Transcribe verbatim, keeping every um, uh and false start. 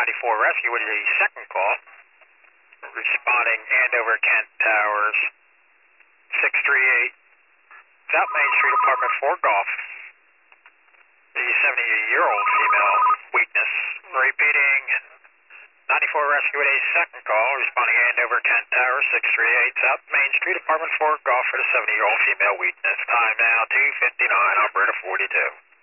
ninety-four Rescue with a second call. Responding Andover Kent Towers, six three eight, South Main Street, Apartment four Golf. The seventy-year-old female weakness. Repeating, ninety-four Rescue with a second call. Responding Andover Kent Towers, six three eight, South Main Street, Apartment four Golf for the seventy-year-old female weakness. Time now two fifty-nine, operator forty-two.